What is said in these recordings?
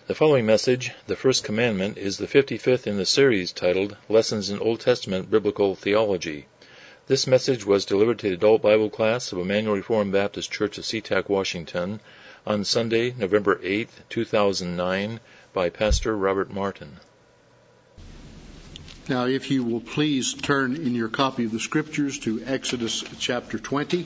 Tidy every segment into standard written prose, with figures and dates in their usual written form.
The following message, the first commandment, is the 55th in the series titled Lessons in Old Testament Biblical Theology. This message was delivered to the adult Bible class of Emmanuel Reformed Baptist Church of SeaTac, Washington, on Sunday, November 8, 2009, by Pastor Robert Martin. Now, if you will please turn in your copy of the Scriptures to Exodus chapter 20.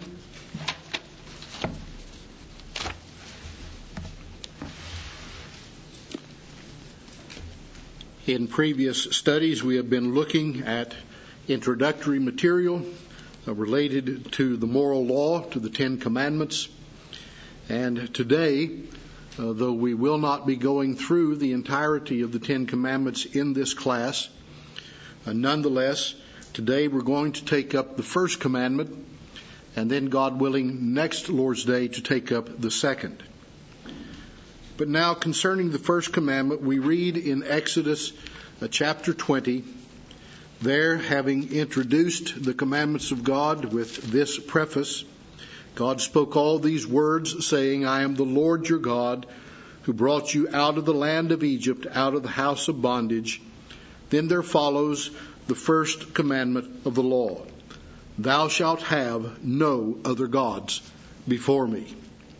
In previous studies, we have been looking at introductory material related to the moral law, to the Ten Commandments. And today, though we will not be going through the entirety of the Ten Commandments in this class, nonetheless, today we're going to take up the first commandment, and then, God willing, next Lord's Day to take up the second. But now, concerning the first commandment, we read in Exodus chapter 20, there, having introduced the commandments of God with this preface, God spoke all these words, saying, I am the Lord your God, who brought you out of the land of Egypt, out of the house of bondage. Then there follows the first commandment of the law. Thou shalt have no other gods before me.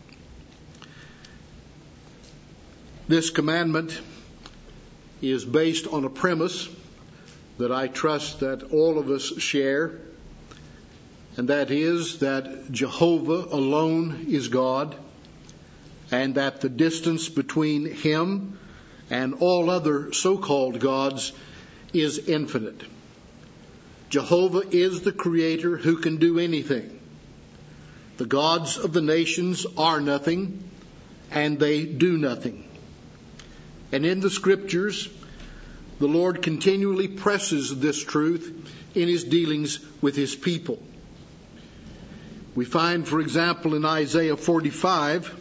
This commandment is based on a premise that I trust that all of us share, and that is that Jehovah alone is God, and that the distance between Him and all other so-called gods is infinite. Jehovah is the Creator who can do anything. The gods of the nations are nothing, and they do nothing. And in the Scriptures, the Lord continually presses this truth in His dealings with His people. We find, for example, in Isaiah 45,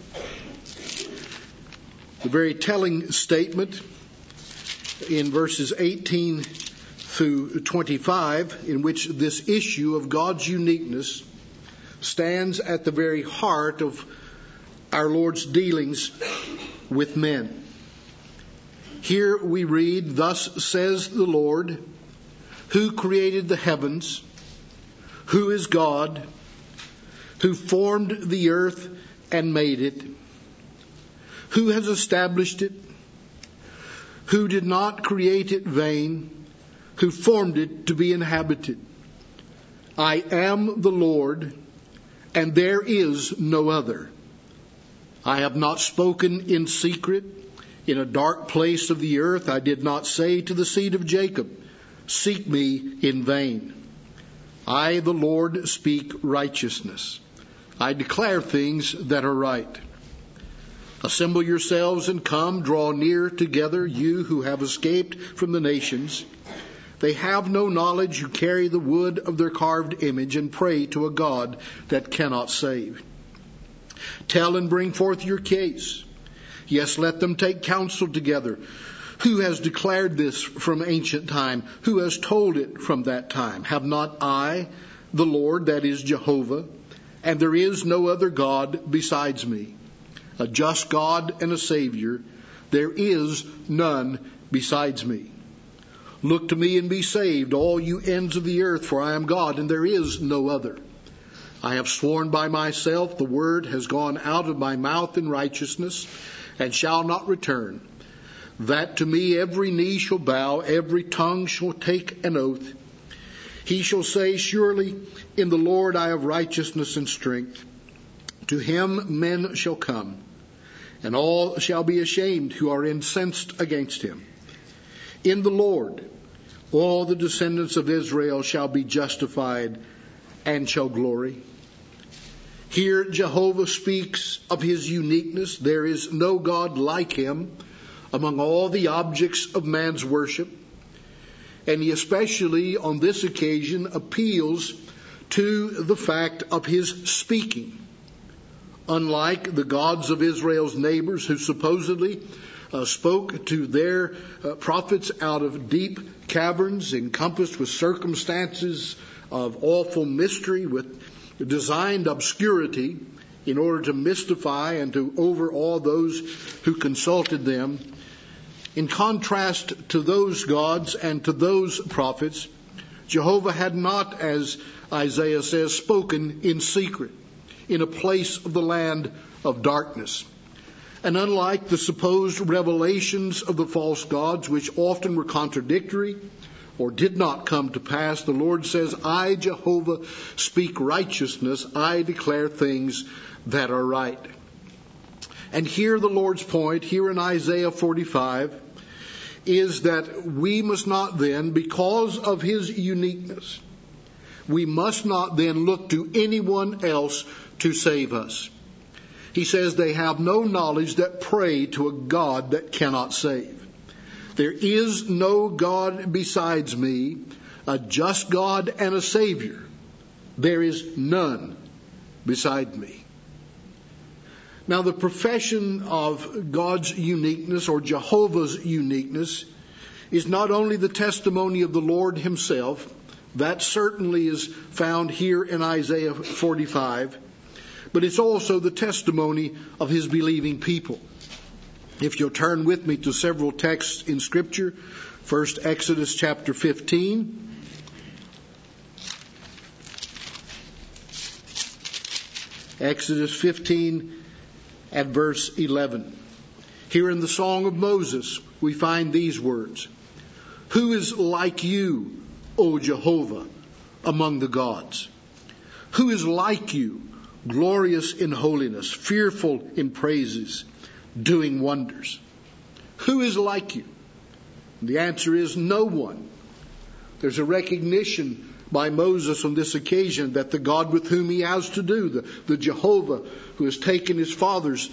the very telling statement in verses 18 through 25, in which this issue of God's uniqueness stands at the very heart of our Lord's dealings with men. Here we read, Thus says the Lord, who created the heavens, who is God, who formed the earth and made it, who has established it, who did not create it vain, who formed it to be inhabited. I am the Lord, and there is no other. I have not spoken in secret. In a dark place of the earth, I did not say to the seed of Jacob, Seek me in vain. I, the Lord, speak righteousness. I declare things that are right. Assemble yourselves and come, draw near together, you who have escaped from the nations. They have no knowledge who carry the wood of their carved image and pray to a God that cannot save. Tell and bring forth your case. Yes, let them take counsel together. Who has declared this from ancient time? Who has told it from that time? Have not I, the Lord, that is Jehovah, and there is no other God besides me, a just God and a Savior. There is none besides me. Look to me and be saved, all you ends of the earth, for I am God, and there is no other. I have sworn by myself, the word has gone out of my mouth in righteousness, and shall not return, that to me every knee shall bow, every tongue shall take an oath. He shall say, Surely in the Lord I have righteousness and strength. To Him men shall come, and all shall be ashamed who are incensed against Him. In the Lord all the descendants of Israel shall be justified and shall glory. Here Jehovah speaks of His uniqueness. There is no God like Him among all the objects of man's worship. And He especially on this occasion appeals to the fact of His speaking. Unlike the gods of Israel's neighbors who supposedly spoke to their prophets out of deep caverns encompassed with circumstances of awful mystery, with designed obscurity in order to mystify and to overawe those who consulted them. In contrast to those gods and to those prophets, Jehovah had not, as Isaiah says, spoken in secret, in a place of the land of darkness. And unlike the supposed revelations of the false gods, which often were contradictory or did not come to pass, the Lord says, I, Jehovah, speak righteousness. I declare things that are right. And here the Lord's point, here in Isaiah 45, is that we must not then, because of his uniqueness, we must not then look to anyone else to save us. He says they have no knowledge that pray to a God that cannot save. There is no God besides me, a just God and a Savior. There is none beside me. Now, the profession of God's uniqueness, or Jehovah's uniqueness, is not only the testimony of the Lord himself. That certainly is found here in Isaiah 45. But it's also the testimony of his believing people. If you'll turn with me to several texts in Scripture. First, Exodus chapter 15. Exodus 15 at verse 11. Here in the Song of Moses, we find these words. Who is like you, O Jehovah, among the gods? Who is like you, glorious in holiness, fearful in praises, doing wonders? Who is like you? The answer is no one. There's a recognition by Moses on this occasion that the God with whom he has to do, the Jehovah who has taken his forefathers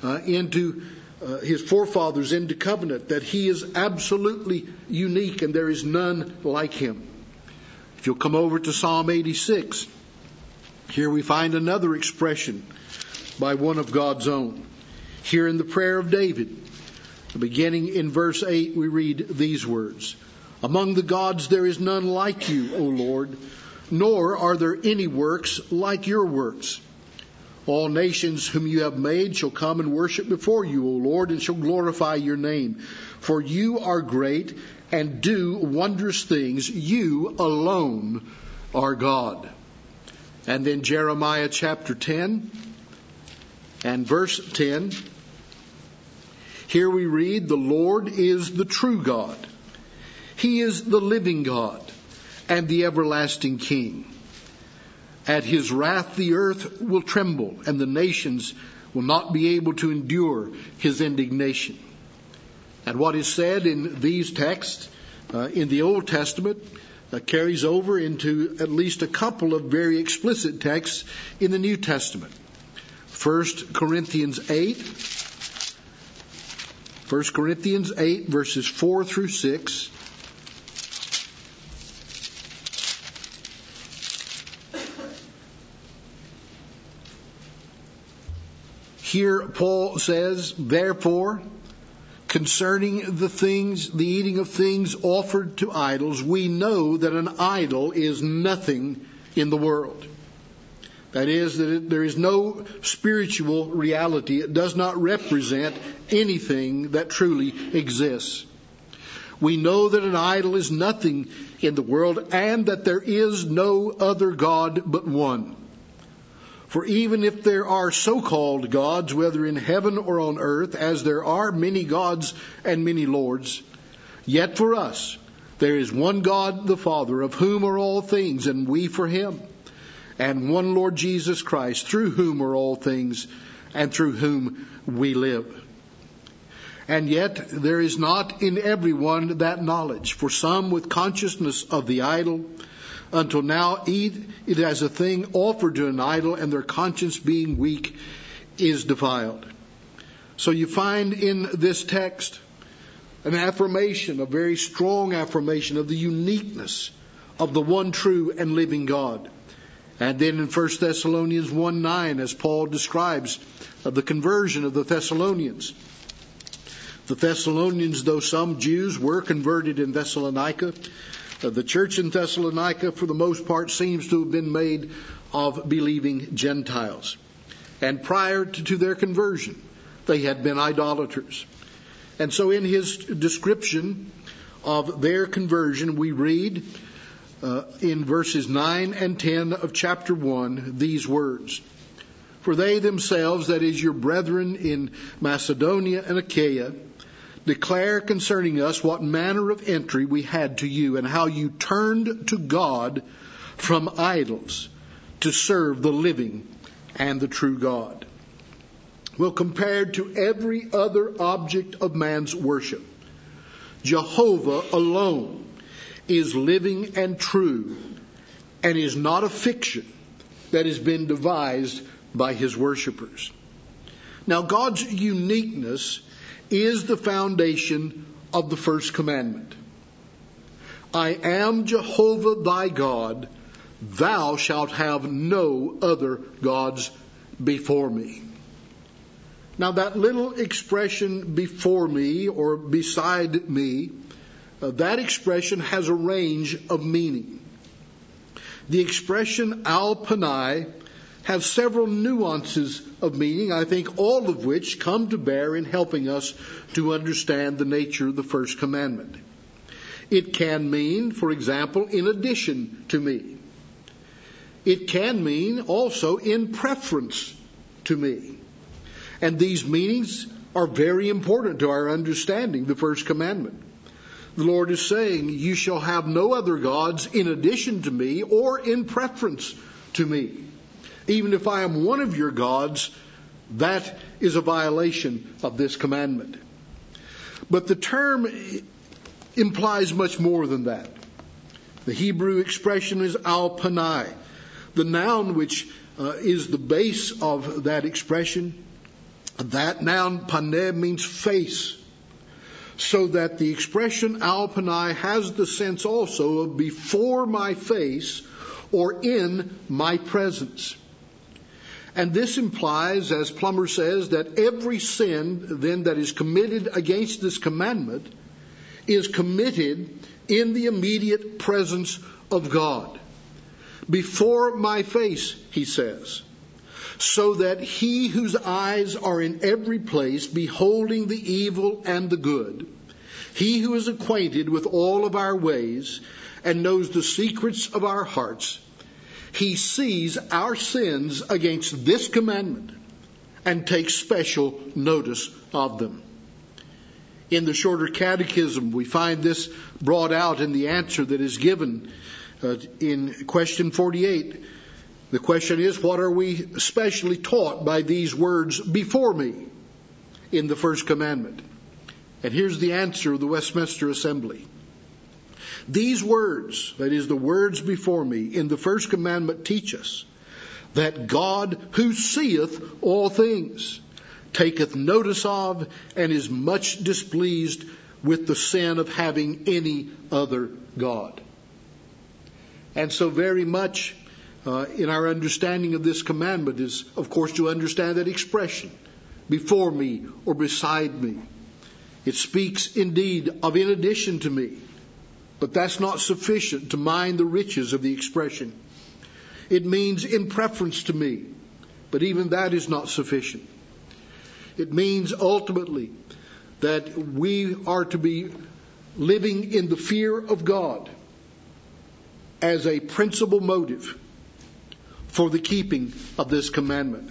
into covenant, that he is absolutely unique and there is none like him. If you'll come over to Psalm 86, here we find another expression by one of God's own. Here in the prayer of David, beginning in verse 8, we read these words. Among the gods there is none like you, O Lord, nor are there any works like your works. All nations whom you have made shall come and worship before you, O Lord, and shall glorify your name. For you are great and do wondrous things. You alone are God. And then Jeremiah chapter 10 and verse 10. Here we read, the Lord is the true God. He is the living God and the everlasting King. At his wrath the earth will tremble, and the nations will not be able to endure his indignation. And what is said in these texts in the Old Testament carries over into at least a couple of very explicit texts in the New Testament. 1 Corinthians 8 verses 4 through 6. Here Paul says, therefore, concerning the eating of things offered to idols, we know that an idol is nothing in the world. That is, that there is no spiritual reality. It does not represent anything that truly exists. We know that an idol is nothing in the world, and that there is no other God but one. For even if there are so-called gods, whether in heaven or on earth, as there are many gods and many lords, yet for us there is one God, the Father, of whom are all things, and we for him, and one Lord Jesus Christ, through whom are all things, and through whom we live. And yet there is not in everyone that knowledge, for some with consciousness of the idol, until now eat it as a thing offered to an idol, and their conscience being weak is defiled. So you find in this text an affirmation, a very strong affirmation of the uniqueness of the one true and living God. And then in 1 Thessalonians 1:9, as Paul describes the conversion of the Thessalonians. The Thessalonians, though some Jews were converted in Thessalonica, the church in Thessalonica, for the most part, seems to have been made of believing Gentiles. And prior to their conversion, they had been idolaters. And so in his description of their conversion, we read in verses 9 and 10 of chapter 1 these words. For they themselves, that is your brethren in Macedonia and Achaia, declare concerning us what manner of entry we had to you, and how you turned to God from idols to serve the living and the true God. Well, compared to every other object of man's worship, Jehovah alone is living and true, and is not a fiction that has been devised by his worshipers. Now, God's uniqueness is the foundation of the first commandment. I am Jehovah thy God, thou shalt have no other gods before me. Now that little expression, before me or beside me, that expression has a range of meaning. The expression al panai has several nuances of meaning, I think all of which come to bear in helping us to understand the nature of the first commandment. It can mean, for example, in addition to me. It can mean also in preference to me. And these meanings are very important to our understanding the first commandment. The Lord is saying, you shall have no other gods in addition to me or in preference to me. Even if I am one of your gods, that is a violation of this commandment. But the term implies much more than that. The Hebrew expression is al panai. The noun which is the base of that expression, that noun paneh means face. So that the expression al panai has the sense also of before my face or in my presence. And this implies, as Plummer says, that every sin then that is committed against this commandment is committed in the immediate presence of God. Before my face, he says, so that he whose eyes are in every place, beholding the evil and the good, he who is acquainted with all of our ways and knows the secrets of our hearts, he sees our sins against this commandment and takes special notice of them. In the Shorter Catechism, we find this brought out in the answer that is given in question 48. The question is, what are we specially taught by these words, before me, in the first commandment? And here's the answer of the Westminster Assembly. These words, that is the words before me, in the first commandment teach us that God, who seeth all things, taketh notice of and is much displeased with the sin of having any other God. And so very much in our understanding of this commandment is, of course, to understand that expression, before me or beside me. It speaks indeed of in addition to me, but that's not sufficient to mind the riches of the expression. It means in preference to me, but even that is not sufficient. It means ultimately that we are to be living in the fear of God as a principal motive for the keeping of this commandment.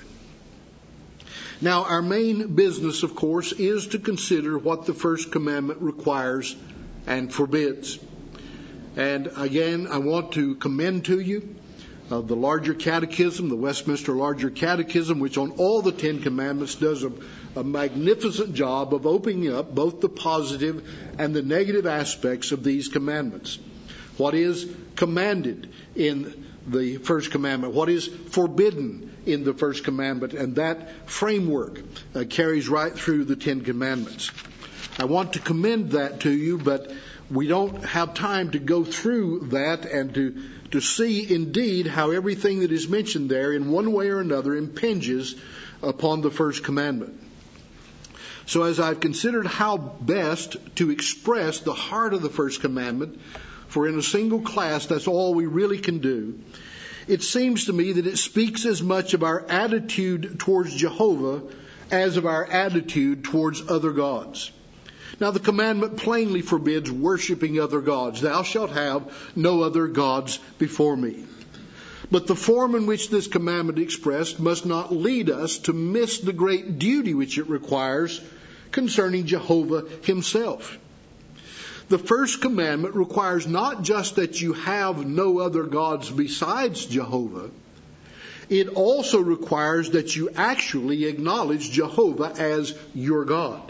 Now, our main business, of course, is to consider what the first commandment requires and forbids. And again, I want to commend to you the larger catechism, the Westminster Larger Catechism, which on all the 10 commandments does a magnificent job of opening up both the positive and the negative aspects of these commandments. What is commanded in the first commandment, what is forbidden in the first commandment, and that framework carries right through the 10 commandments. I want to commend that to you, but we don't have time to go through that and to see indeed how everything that is mentioned there in one way or another impinges upon the first commandment. So as I've considered how best to express the heart of the first commandment, for in a single class that's all we really can do, it seems to me that it speaks as much of our attitude towards Jehovah as of our attitude towards other gods. Now the commandment plainly forbids worshiping other gods. Thou shalt have no other gods before me. But the form in which this commandment is expressed must not lead us to miss the great duty which it requires concerning Jehovah himself. The first commandment requires not just that you have no other gods besides Jehovah. It also requires that you actually acknowledge Jehovah as your God.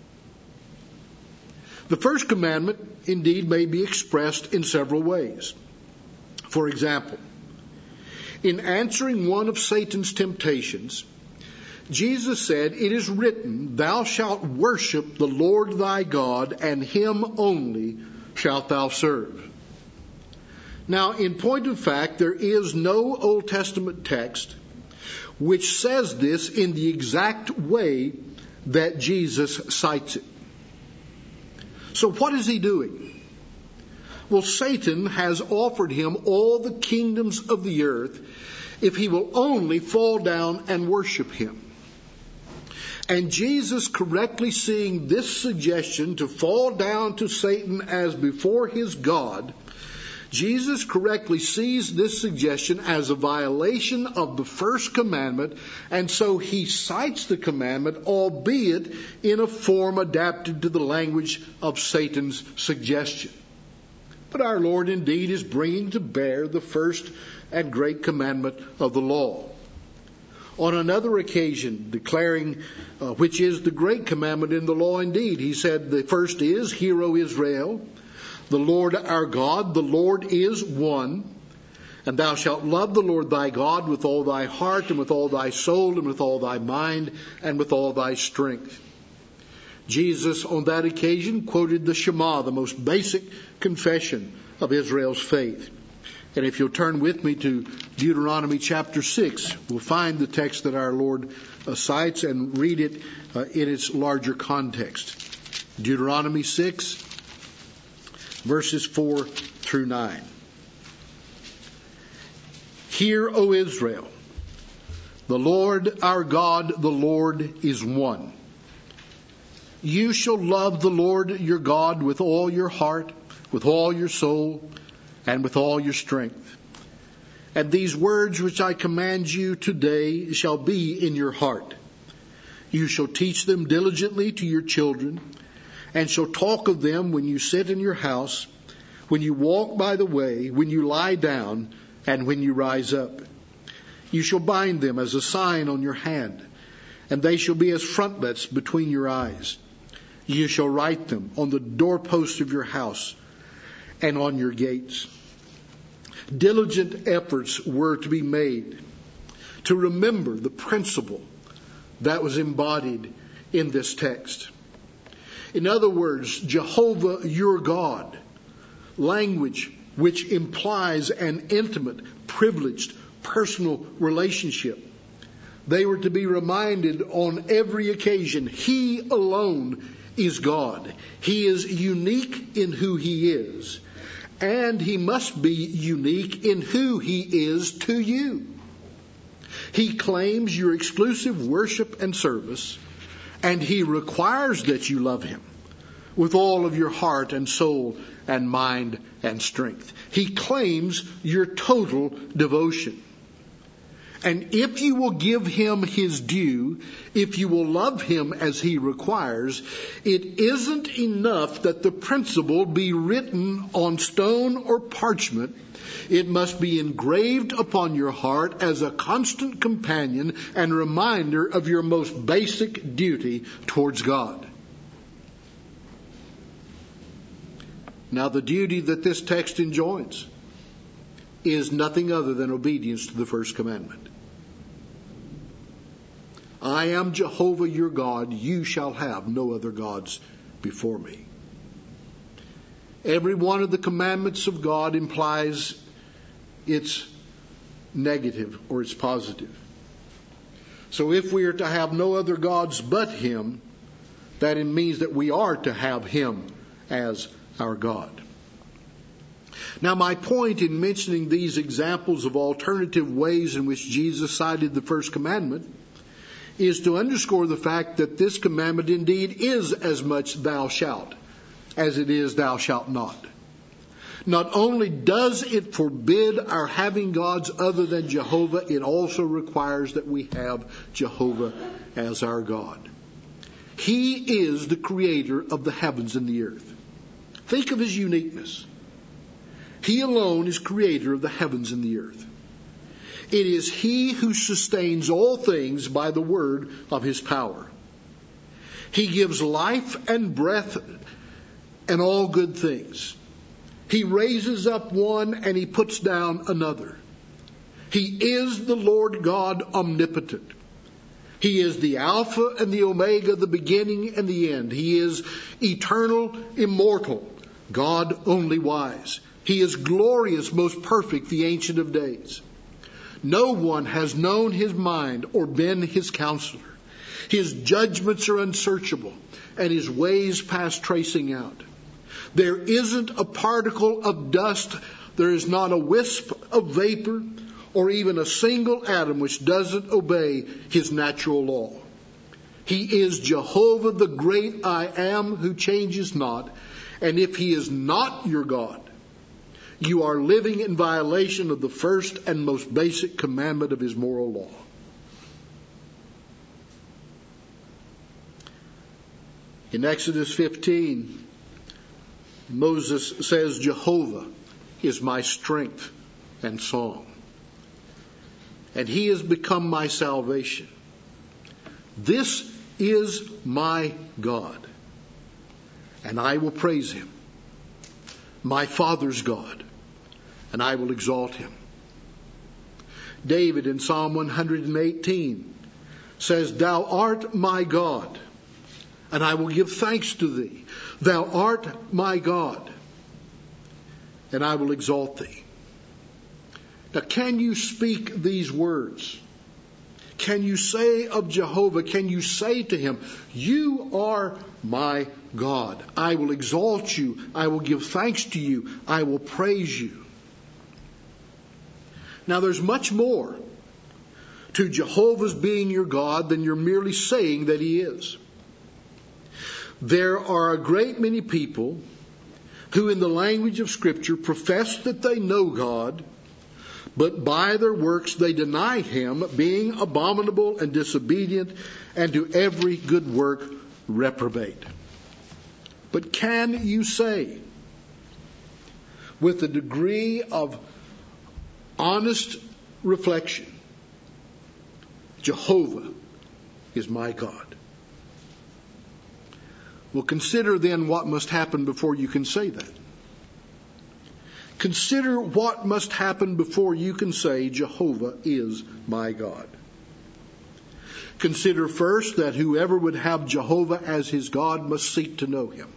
The first commandment, indeed, may be expressed in several ways. For example, in answering one of Satan's temptations, Jesus said, "It is written, thou shalt worship the Lord thy God, and him only shalt thou serve." Now, in point of fact, there is no Old Testament text which says this in the exact way that Jesus cites it. So what is he doing? Well, Satan has offered him all the kingdoms of the earth if he will only fall down and worship him. And Jesus, correctly seeing this suggestion to fall down to Satan as before his God, Jesus correctly sees this suggestion as a violation of the first commandment, and so he cites the commandment, albeit in a form adapted to the language of Satan's suggestion. But our Lord indeed is bringing to bear the first and great commandment of the law. On another occasion, declaring which is the great commandment in the law indeed, he said, the first is, "Hear, O Israel, the Lord our God, the Lord is one. And thou shalt love the Lord thy God with all thy heart, and with all thy soul, and with all thy mind, and with all thy strength." Jesus, on that occasion, quoted the Shema, the most basic confession of Israel's faith. And if you'll turn with me to Deuteronomy chapter 6, we'll find the text that our Lord cites and read it in its larger context. Deuteronomy 6, verses 4 through 9. "Hear, O Israel, the Lord our God, the Lord is one. You shall love the Lord your God with all your heart, with all your soul, and with all your strength. And these words which I command you today shall be in your heart. You shall teach them diligently to your children, and shall talk of them when you sit in your house, when you walk by the way, when you lie down, and when you rise up. You shall bind them as a sign on your hand, and they shall be as frontlets between your eyes. You shall write them on the doorposts of your house and on your gates." Diligent efforts were to be made to remember the principle that was embodied in this text. In other words, Jehovah your God, language which implies an intimate, privileged, personal relationship. They were to be reminded on every occasion, He alone is God. He is unique in who He is, and He must be unique in who He is to you. He claims your exclusive worship and service, and He requires that you love Him with all of your heart and soul and mind and strength. He claims your total devotion. And if you will give Him His due, if you will love Him as He requires, it isn't enough that the principle be written on stone or parchment. It must be engraved upon your heart as a constant companion and reminder of your most basic duty towards God. Now, the duty that this text enjoins is nothing other than obedience to the first commandment. I am Jehovah your God. You shall have no other gods before me. Every one of the commandments of God implies its negative or its positive. So if we are to have no other gods but Him, that it means that we are to have Him as our God. Now, my point in mentioning these examples of alternative ways in which Jesus cited the first commandment is to underscore the fact that this commandment indeed is as much thou shalt as it is thou shalt not. Not only does it forbid our having gods other than Jehovah, it also requires that we have Jehovah as our God. He is the creator of the heavens and the earth. Think of his uniqueness. He alone is creator of the heavens and the earth. It is he who sustains all things by the word of his power. He gives life and breath and all good things. He raises up one and he puts down another. He is the Lord God omnipotent. He is the Alpha and the Omega, the beginning and the end. He is eternal, immortal, God only wise. He is glorious, most perfect, the Ancient of Days. No one has known his mind or been his counselor. His judgments are unsearchable, and his ways past tracing out. There isn't a particle of dust, there is not a wisp of vapor, or even a single atom which doesn't obey his natural law. He is Jehovah, the great I am, who changes not. And if he is not your God, you are living in violation of the first and most basic commandment of his moral law. In Exodus 15, Moses says, Jehovah is my strength and song, and he has become my salvation. This is my God, and I will praise him, my father's God, and I will exalt him. David in Psalm 118 says, Thou art my God, and I will give thanks to thee. Thou art my God, and I will exalt thee. Now, can you speak these words? Can you say of Jehovah, can you say to him, You are my God. I will exalt you. I will give thanks to you. I will praise you. Now, there's much more to Jehovah's being your God than you're merely saying that he is. There are a great many people who, in the language of Scripture, profess that they know God, but by their works they deny him, being abominable and disobedient, and to every good work reprobate. But can you say, with a degree of honest reflection, Jehovah is my God? Well, consider then what must happen before you can say that. Consider what must happen before you can say, Jehovah is my God. Consider first that whoever would have Jehovah as his God must seek to know him.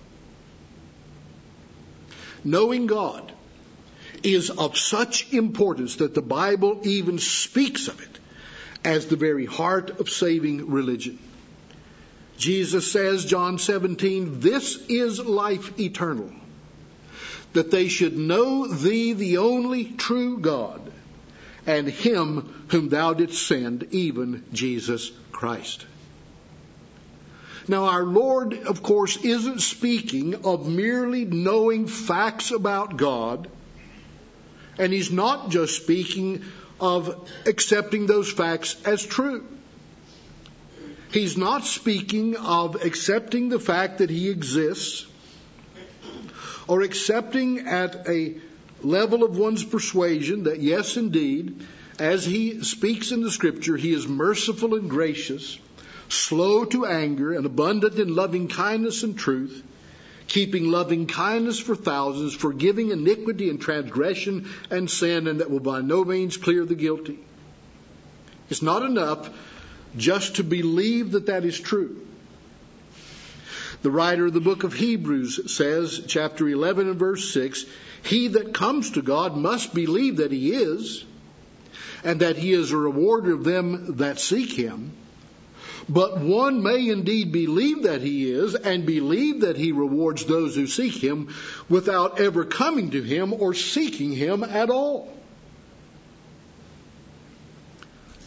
Knowing God is of such importance that the Bible even speaks of it as the very heart of saving religion. Jesus says, John 17, This is life eternal, that they should know thee, the only true God, and him whom thou didst send, even Jesus Christ. Now, our Lord, of course, isn't speaking of merely knowing facts about God, and he's not just speaking of accepting those facts as true. He's not speaking of accepting the fact that he exists, or accepting at a level of one's persuasion that, yes, indeed, as he speaks in the Scripture, he is merciful and gracious, slow to anger, and abundant in loving kindness and truth, keeping loving kindness for thousands, forgiving iniquity and transgression and sin, and that will by no means clear the guilty. It's not enough just to believe that that is true. The writer of the book of Hebrews says, chapter 11 and verse 6, He that comes to God must believe that he is, and that he is a rewarder of them that seek him. But one may indeed believe that he is, and believe that he rewards those who seek him, without ever coming to him or seeking him at all.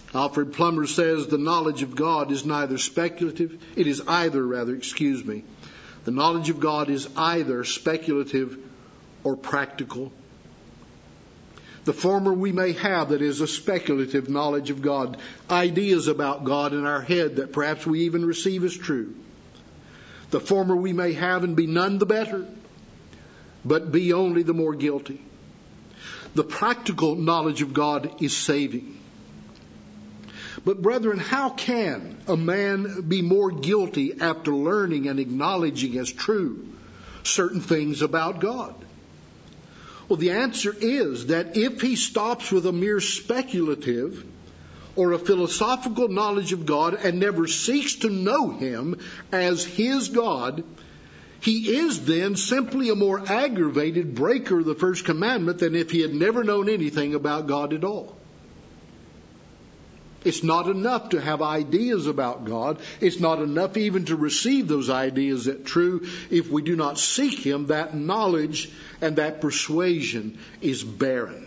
Alfred Plummer says the knowledge of God is neither speculative, the knowledge of God is either speculative or practical. The former we may have, that is a speculative knowledge of God, ideas about God in our head that perhaps we even receive as true. The former we may have and be none the better, but be only the more guilty. The practical knowledge of God is saving. But brethren, how can a man be more guilty after learning and acknowledging as true certain things about God? Well, the answer is that if he stops with a mere speculative or a philosophical knowledge of God and never seeks to know Him as his God, he is then simply a more aggravated breaker of the first commandment than if he had never known anything about God at all. It's not enough to have ideas about God. It's not enough even to receive those ideas as true. If we do not seek Him, that knowledge and that persuasion is barren.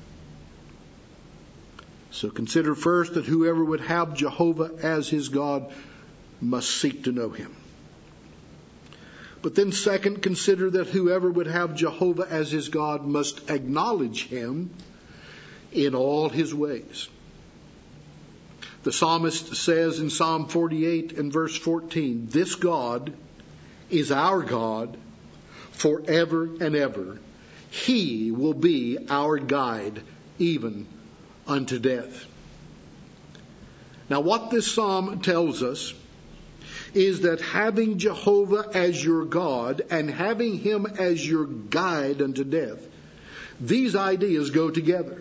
So consider first that whoever would have Jehovah as his God must seek to know Him. But then second, consider that whoever would have Jehovah as his God must acknowledge Him in all His ways. The psalmist says in Psalm 48 and verse 14, "This God is our God forever and ever. He will be our guide even unto death." Now what this psalm tells us is that having Jehovah as your God and having Him as your guide unto death, these ideas go together.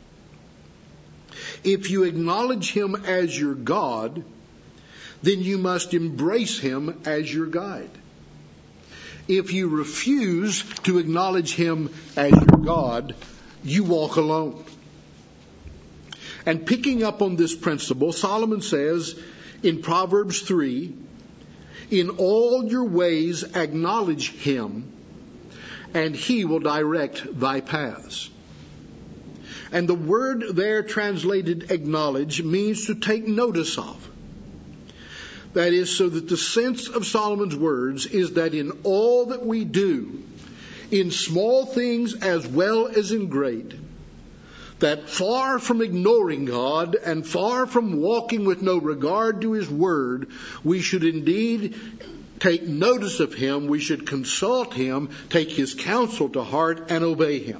If you acknowledge Him as your God, then you must embrace Him as your guide. If you refuse to acknowledge Him as your God, you walk alone. And picking up on this principle, Solomon says in Proverbs 3, "In all your ways acknowledge Him, and He will direct thy paths." And the word there translated acknowledge means to take notice of. That is, so that the sense of Solomon's words is that in all that we do, in small things as well as in great, that far from ignoring God and far from walking with no regard to His word, we should indeed take notice of Him, we should consult Him, take His counsel to heart, and obey Him.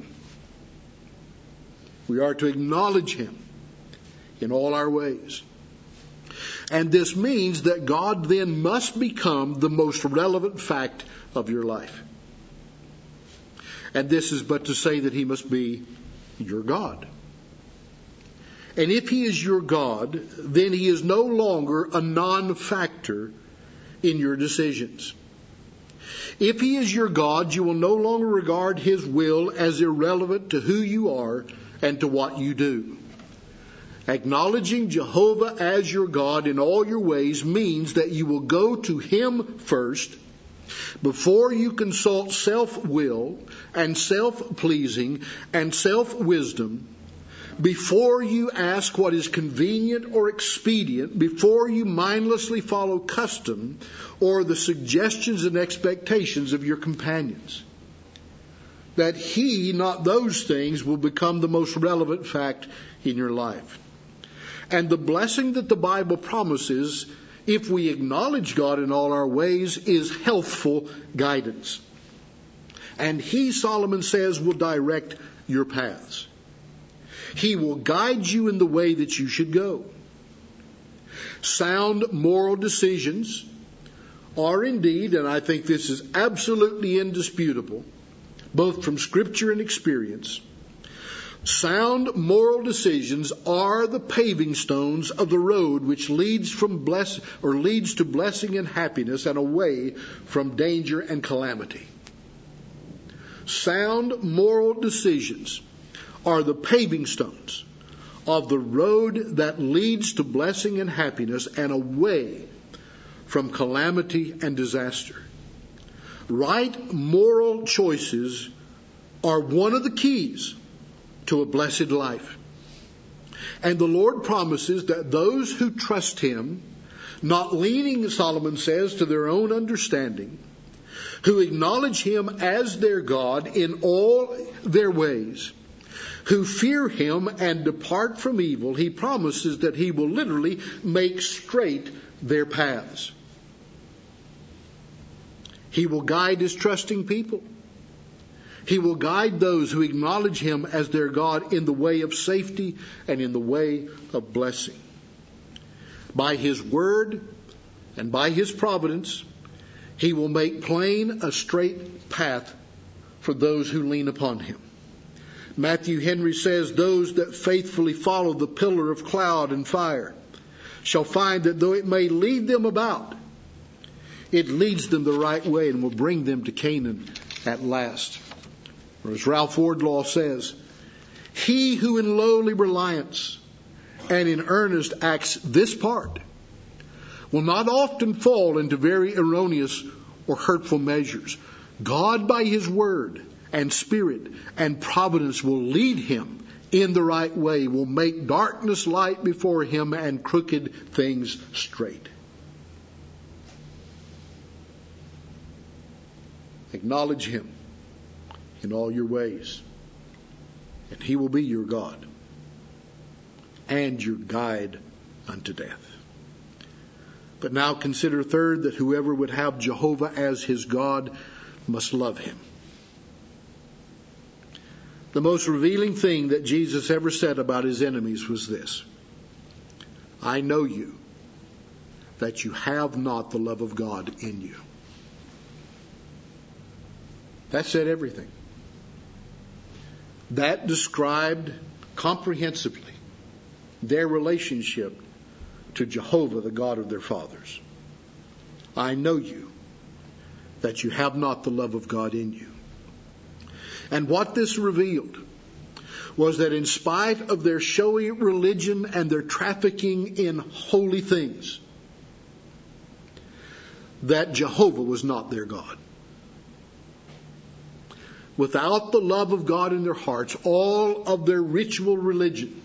We are to acknowledge Him in all our ways. And this means that God then must become the most relevant fact of your life. And this is but to say that He must be your God. And if He is your God, then He is no longer a non-factor in your decisions. If He is your God, you will no longer regard His will as irrelevant to who you are and to what you do. Acknowledging Jehovah as your God in all your ways means that you will go to Him first before you consult self-will and self-pleasing and self-wisdom, before you ask what is convenient or expedient, before you mindlessly follow custom or the suggestions and expectations of your companions. That He, not those things, will become the most relevant fact in your life. And the blessing that the Bible promises, if we acknowledge God in all our ways, is healthful guidance. And He, Solomon says, will direct your paths. He will guide you in the way that you should go. Sound moral decisions are indeed, and I think this is absolutely indisputable, both from Scripture and experience, sound moral decisions are the paving stones of the road which leads to blessing and happiness and away from danger and calamity. Sound moral decisions are the paving stones of the road that leads to blessing and happiness and away from calamity and disaster. Right moral choices are one of the keys to a blessed life. And the Lord promises that those who trust Him, not leaning, Solomon says, to their own understanding, who acknowledge Him as their God in all their ways, who fear Him and depart from evil, He promises that He will literally make straight their paths. He will guide His trusting people. He will guide those who acknowledge Him as their God in the way of safety and in the way of blessing. By His word and by His providence, He will make plain a straight path for those who lean upon Him. Matthew Henry says, those that faithfully follow the pillar of cloud and fire shall find that though it may lead them about, it leads them the right way and will bring them to Canaan at last. Or as Ralph Wardlaw says, he who in lowly reliance and in earnest acts this part will not often fall into very erroneous or hurtful measures. God by His word and Spirit and providence will lead him in the right way, will make darkness light before him and crooked things straight. Acknowledge Him in all your ways, and He will be your God and your guide unto death. But now consider third, that whoever would have Jehovah as his God must love Him. The most revealing thing that Jesus ever said about His enemies was this: I know you, that you have not the love of God in you. That said everything. That described comprehensively their relationship to Jehovah, the God of their fathers. I know you, that you have not the love of God in you. And what this revealed was that in spite of their showy religion and their trafficking in holy things, that Jehovah was not their God. Without the love of God in their hearts, all of their ritual religion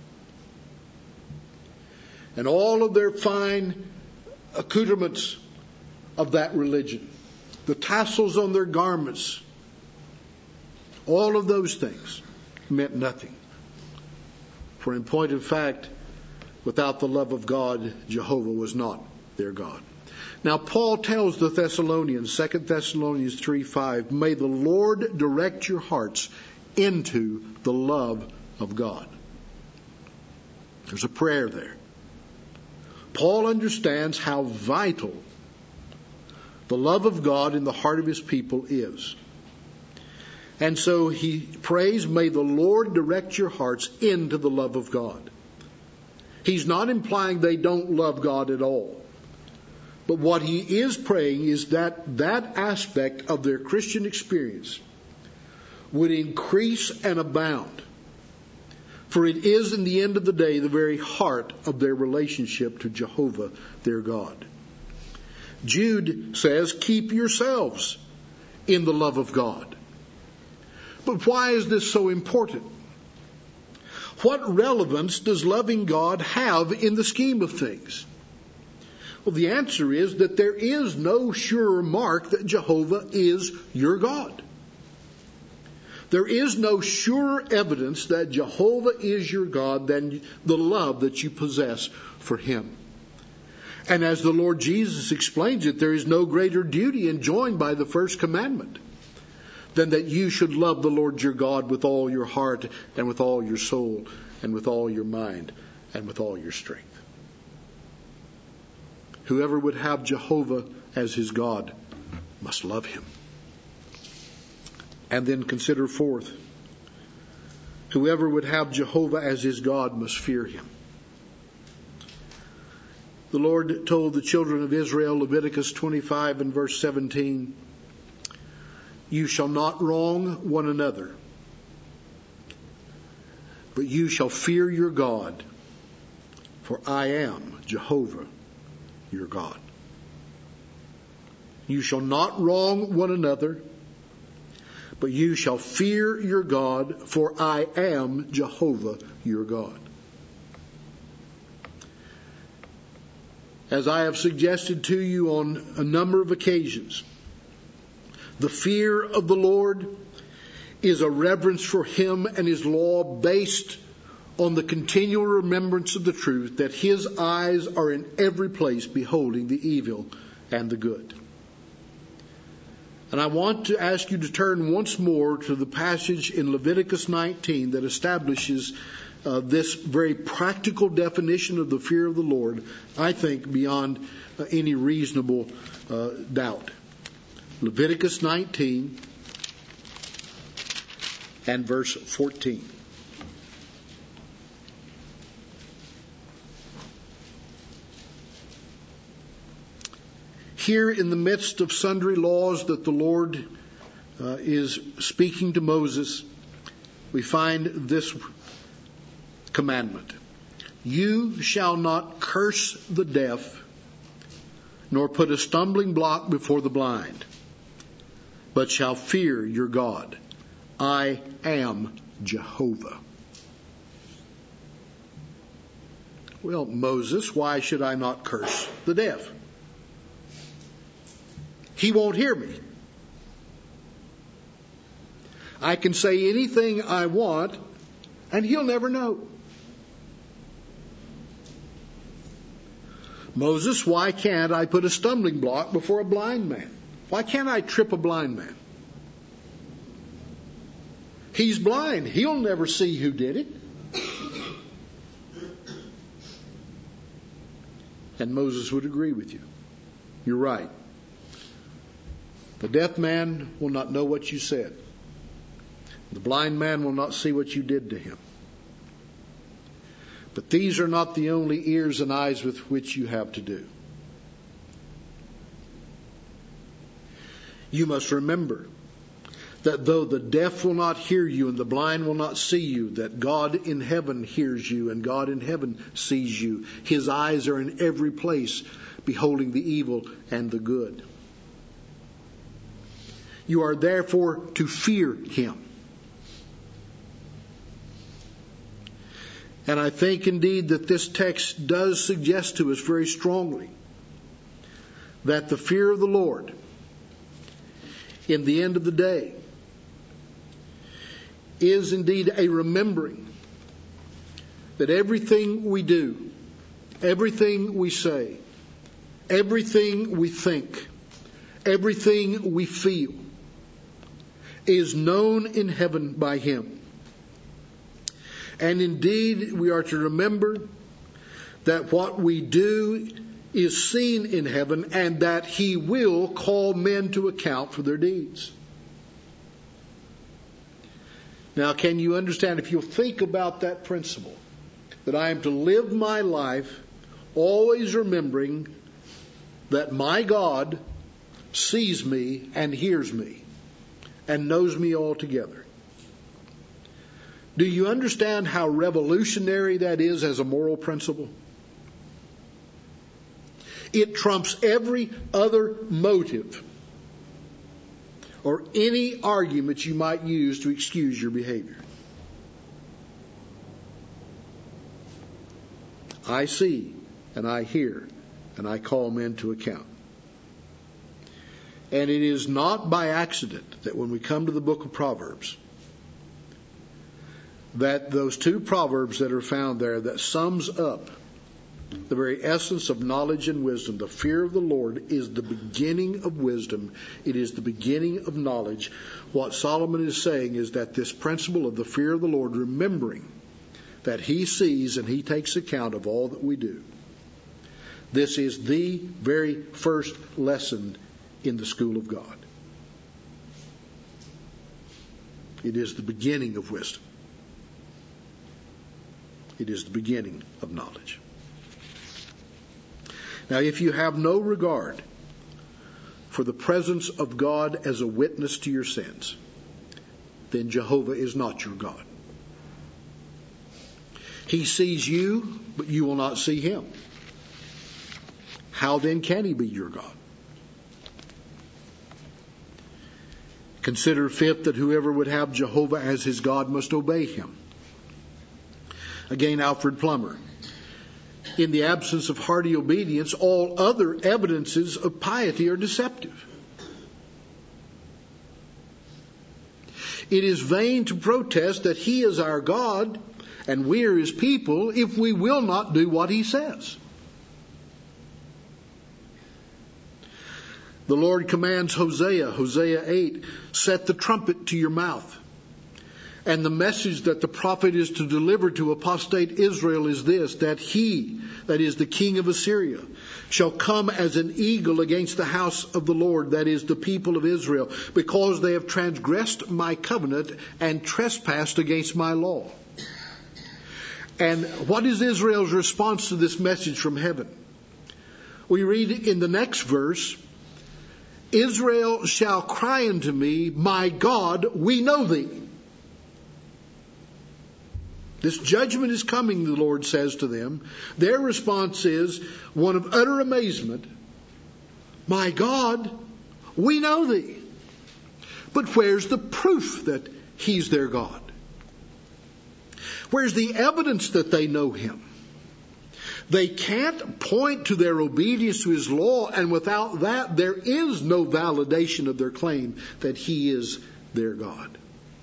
and all of their fine accoutrements of that religion, the tassels on their garments, all of those things meant nothing. For in point of fact, without the love of God, Jehovah was not their God. Now Paul tells the Thessalonians, 2 Thessalonians 3:5, may the Lord direct your hearts into the love of God. There's a prayer there. Paul understands how vital the love of God in the heart of His people is. And so he prays, may the Lord direct your hearts into the love of God. He's not implying they don't love God at all. But what he is praying is that that aspect of their Christian experience would increase and abound. For it is, in the end of the day, the very heart of their relationship to Jehovah, their God. Jude says, keep yourselves in the love of God. But why is this so important? What relevance does loving God have in the scheme of things? Well, the answer is that there is no surer mark that Jehovah is your God. There is no surer evidence that Jehovah is your God than the love that you possess for Him. And as the Lord Jesus explains it, there is no greater duty enjoined by the first commandment than that you should love the Lord your God with all your heart and with all your soul and with all your mind and with all your strength. Whoever would have Jehovah as his God must love Him. And then consider fourth, whoever would have Jehovah as his God must fear Him. The Lord told the children of Israel, Leviticus 25 and verse 17, you shall not wrong one another, but you shall fear your God, for I am Jehovah your God. You shall not wrong one another, but you shall fear your God, for I am Jehovah your God. As I have suggested to you on a number of occasions, the fear of the Lord is a reverence for Him and His law based on the continual remembrance of the truth that His eyes are in every place beholding the evil and the good. And I want to ask you to turn once more to the passage in Leviticus 19 that establishes this very practical definition of the fear of the Lord, I think, beyond any reasonable doubt. Leviticus 19 and verse 14. Here, in the midst of sundry laws that the Lord is speaking to Moses, we find this commandment. You shall not curse the deaf, nor put a stumbling block before the blind, but shall fear your God. I am Jehovah. Well, Moses, why should I not curse the deaf? He won't hear me. I can say anything I want, and he'll never know. Moses, why can't I put a stumbling block before a blind man? Why can't I trip a blind man? He's blind. He'll never see who did it. And Moses would agree with you. You're right. The deaf man will not know what you said. The blind man will not see what you did to him. But these are not the only ears and eyes with which you have to do. You must remember that though the deaf will not hear you and the blind will not see you, that God in heaven hears you and God in heaven sees you. His eyes are in every place, beholding the evil and the good. You are therefore to fear Him. And I think indeed that this text does suggest to us very strongly that the fear of the Lord, in the end of the day, is indeed a remembering that everything we do, everything we say, everything we think, everything we feel is known in heaven by Him. And indeed, we are to remember that what we do is seen in heaven and that He will call men to account for their deeds. Now, can you understand, if you'll think about that principle, that I am to live my life always remembering that my God sees me and hears me and knows me altogether? Do you understand how revolutionary that is as a moral principle? It trumps every other motive or any argument you might use to excuse your behavior. I see and I hear and I call men to account. And it is not by accident that when we come to the book of Proverbs, that those two proverbs that are found there that sums up the very essence of knowledge and wisdom. The fear of the Lord is the beginning of wisdom. It is the beginning of knowledge. What Solomon is saying is that this principle of the fear of the Lord, remembering that He sees and He takes account of all that we do, this is the very first lesson in the school of God. It is the beginning of wisdom. It is the beginning of knowledge. Now, if you have no regard for the presence of God as a witness to your sins, then Jehovah is not your God. He sees you, but you will not see Him. How then can He be your God? Consider, fifth, that whoever would have Jehovah as his God must obey Him. Again, Alfred Plummer. In the absence of hearty obedience, all other evidences of piety are deceptive. It is vain to protest that He is our God and we are His people if we will not do what He says. The Lord commands Hosea 8, set the trumpet to your mouth. And the message that the prophet is to deliver to apostate Israel is this, that he, that is the king of Assyria, shall come as an eagle against the house of the Lord, that is the people of Israel, because they have transgressed my covenant and trespassed against my law. And what is Israel's response to this message from heaven? We read in the next verse, Israel shall cry unto me, my God, we know thee. This judgment is coming, the Lord says to them. Their response is one of utter amazement. My God, we know thee. But where's the proof that He's their God? Where's the evidence that they know Him? They can't point to their obedience to His law, and without that, there is no validation of their claim that He is their God.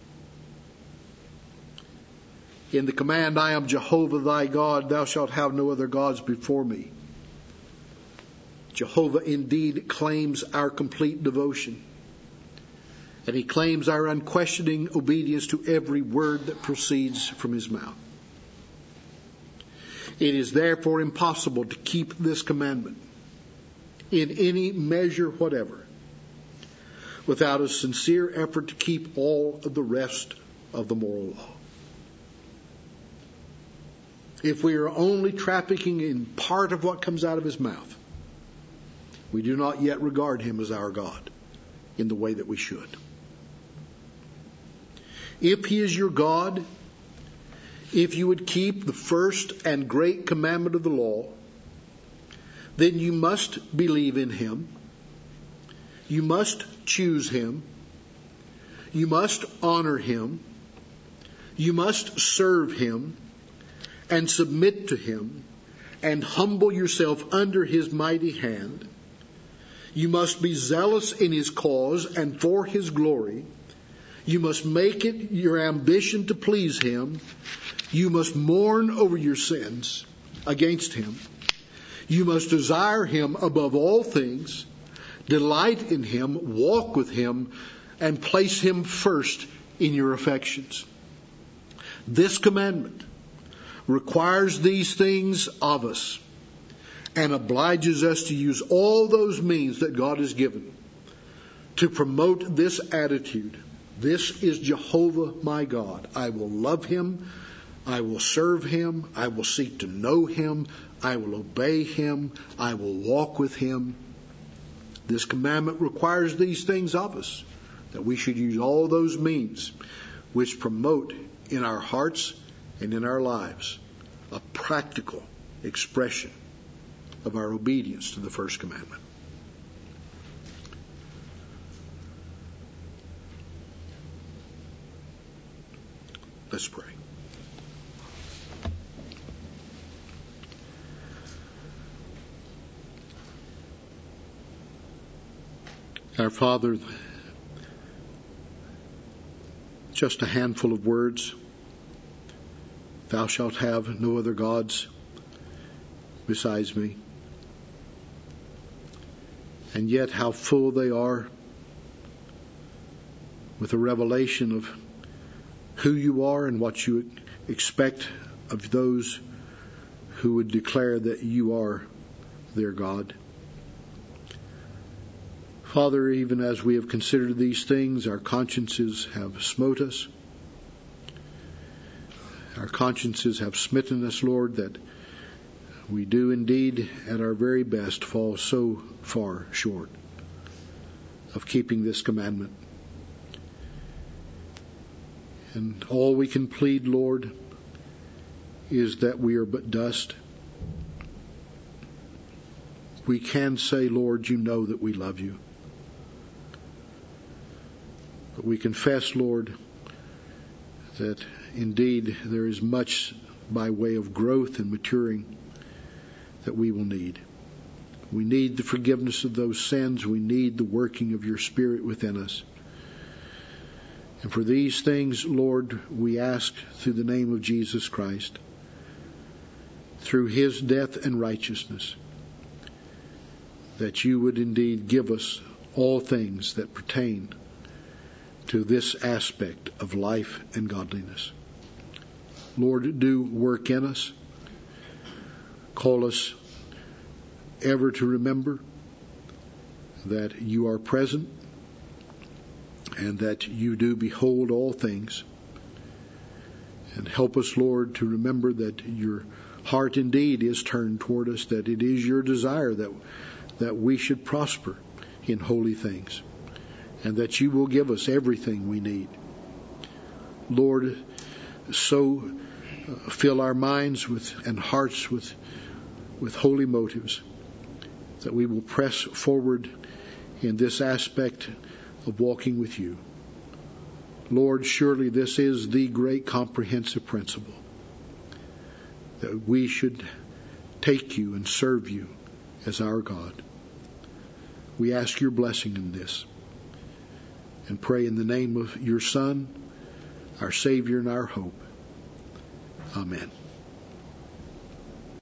In the command, I am Jehovah thy God, thou shalt have no other gods before me. Jehovah indeed claims our complete devotion. And He claims our unquestioning obedience to every word that proceeds from His mouth. It is therefore impossible to keep this commandment in any measure whatever without a sincere effort to keep all of the rest of the moral law. If we are only trafficking in part of what comes out of His mouth, we do not yet regard Him as our God in the way that we should. If He is your God, if you would keep the first and great commandment of the law, then you must believe in Him. You must choose Him. You must honor Him. You must serve Him and submit to Him and humble yourself under His mighty hand. You must be zealous in His cause and for His glory. You must make it your ambition to please Him. You must mourn over your sins against Him. You must desire Him above all things, delight in Him, walk with Him, and place Him first in your affections. This commandment requires these things of us and obliges us to use all those means that God has given to promote this attitude. This is Jehovah my God. I will love Him. I will serve Him. I will seek to know Him. I will obey Him. I will walk with Him. This commandment requires these things of us, that we should use all those means which promote in our hearts and in our lives a practical expression of our obedience to the first commandment. Let's pray. Our Father, just a handful of words. Thou shalt have no other gods besides me. And yet how full they are with a revelation of who you are and what you expect of those who would declare that you are their God. Father, even as we have considered these things, our consciences have smote us. Our consciences have smitten us, Lord, that we do indeed at our very best fall so far short of keeping this commandment. And all we can plead, Lord, is that we are but dust. We can say, Lord, you know that we love you. But we confess, Lord, that indeed there is much by way of growth and maturing that we will need. We need the forgiveness of those sins. We need the working of your Spirit within us. And for these things, Lord, we ask through the name of Jesus Christ, through his death and righteousness, that you would indeed give us all things that pertain to this aspect of life and godliness. Lord, do work in us. Call us ever to remember that you are present and that you do behold all things. And help us, Lord, to remember that your heart indeed is turned toward us, that it is your desire that we should prosper in holy things, and that you will give us everything we need. Lord, so fill our minds and hearts with holy motives, that we will press forward in this aspect of walking with you. Lord, surely this is the great comprehensive principle, that we should take you and serve you as our God. We ask your blessing in this and pray in the name of your Son, our Savior and our hope. Amen.